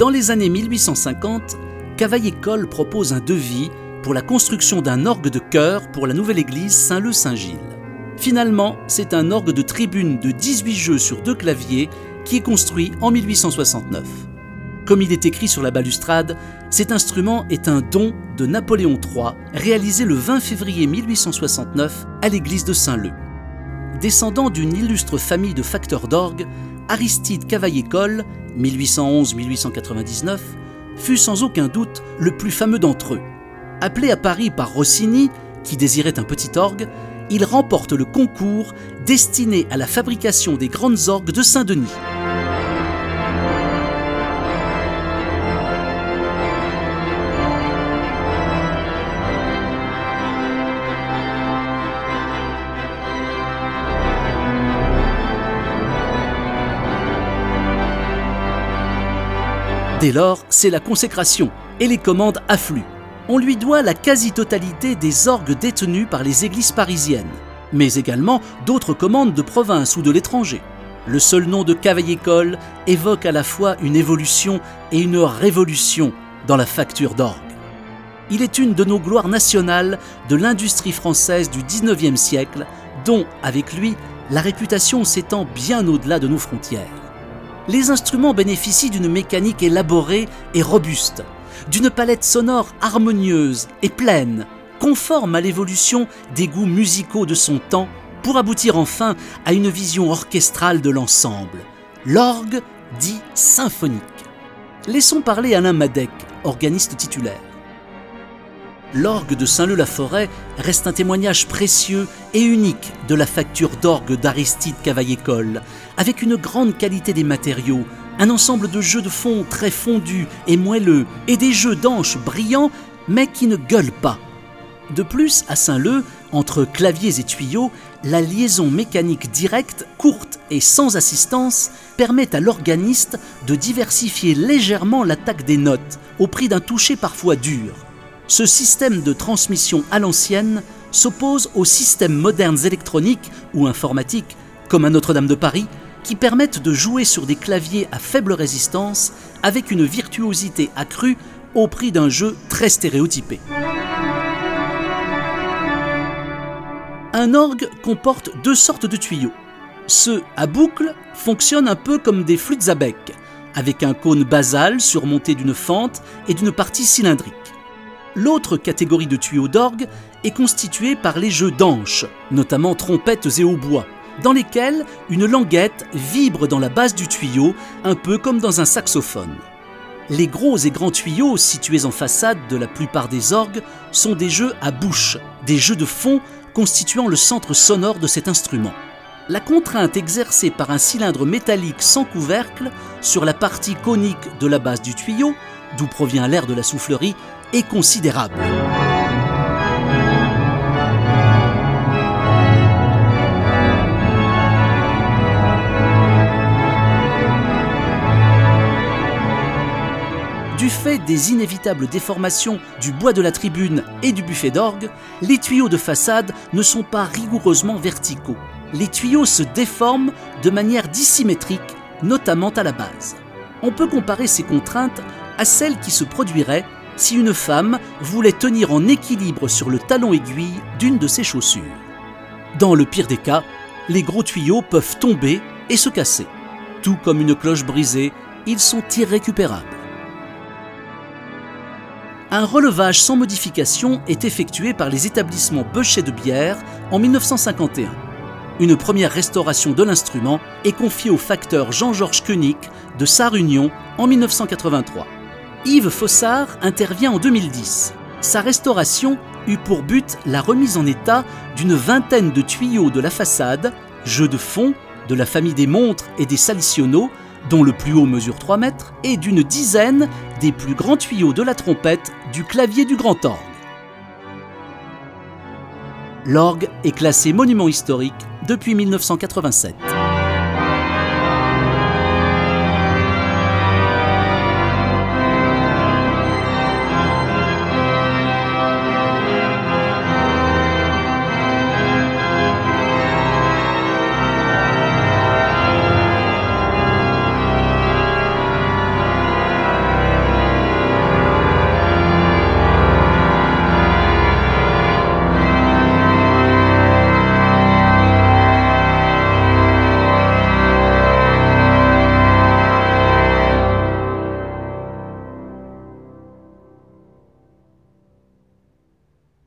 Dans les années 1850, Cavaillé-Coll propose un devis pour la construction d'un orgue de chœur pour la nouvelle église Saint-Leu-Saint-Gilles. Finalement, c'est un orgue de tribune de 18 jeux sur 2 claviers qui est construit en 1869. Comme il est écrit sur la balustrade, cet instrument est un don de Napoléon III, réalisé le 20 février 1869 à l'église de Saint-Leu. Descendant d'une illustre famille de facteurs d'orgue, Aristide Cavaillé-Coll, 1811-1899, fut sans aucun doute le plus fameux d'entre eux. Appelé à Paris par Rossini, qui désirait un petit orgue, il remporte le concours destiné à la fabrication des grandes orgues de Saint-Denis. Dès lors, c'est la consécration et les commandes affluent. On lui doit la quasi-totalité des orgues détenus par les églises parisiennes, mais également d'autres commandes de province ou de l'étranger. Le seul nom de Cavaillé-Coll évoque à la fois une évolution et une révolution dans la facture d'orgue. Il est une de nos gloires nationales de l'industrie française du XIXe siècle, dont, avec lui, la réputation s'étend bien au-delà de nos frontières. Les instruments bénéficient d'une mécanique élaborée et robuste, d'une palette sonore harmonieuse et pleine, conforme à l'évolution des goûts musicaux de son temps, pour aboutir enfin à une vision orchestrale de l'ensemble, l'orgue dit symphonique. Laissons parler Alain Madec, organiste titulaire. L'orgue de Saint-Leu-la-Forêt reste un témoignage précieux et unique de la facture d'orgue d'Aristide Cavaillé-Coll, avec une grande qualité des matériaux, un ensemble de jeux de fond très fondus et moelleux, et des jeux d'anches brillants, mais qui ne gueulent pas. De plus, à Saint-Leu, entre claviers et tuyaux, la liaison mécanique directe, courte et sans assistance permet à l'organiste de diversifier légèrement l'attaque des notes, au prix d'un toucher parfois dur. Ce système de transmission à l'ancienne s'oppose aux systèmes modernes électroniques ou informatiques, comme à Notre-Dame de Paris, qui permettent de jouer sur des claviers à faible résistance avec une virtuosité accrue au prix d'un jeu très stéréotypé. Un orgue comporte 2 sortes de tuyaux. Ceux à boucle fonctionnent un peu comme des flûtes à bec, avec un cône basal surmonté d'une fente et d'une partie cylindrique. L'autre catégorie de tuyaux d'orgue est constituée par les jeux d'anches, notamment trompettes et hautbois, dans lesquels une languette vibre dans la base du tuyau, un peu comme dans un saxophone. Les gros et grands tuyaux situés en façade de la plupart des orgues sont des jeux à bouche, des jeux de fond constituant le centre sonore de cet instrument. La contrainte exercée par un cylindre métallique sans couvercle sur la partie conique de la base du tuyau, d'où provient l'air de la soufflerie, est considérable. Du fait des inévitables déformations du bois de la tribune et du buffet d'orgue, les tuyaux de façade ne sont pas rigoureusement verticaux. Les tuyaux se déforment de manière dissymétrique, notamment à la base. On peut comparer ces contraintes à celles qui se produiraient si une femme voulait tenir en équilibre sur le talon aiguille d'une de ses chaussures. Dans le pire des cas, les gros tuyaux peuvent tomber et se casser. Tout comme une cloche brisée, ils sont irrécupérables. Un relevage sans modification est effectué par les établissements Beuchet de Bière en 1951. Une première restauration de l'instrument est confiée au facteur Jean-Georges Koenig de Sarre-Union en 1983. Yves Fossard intervient en 2010. Sa restauration eut pour but la remise en état d'une vingtaine de tuyaux de la façade, jeux de fond, de la famille des montres et des salissionaux, dont le plus haut mesure 3 mètres, et d'une dizaine des plus grands tuyaux de la trompette du clavier du grand orgue. L'orgue est classé monument historique depuis 1987.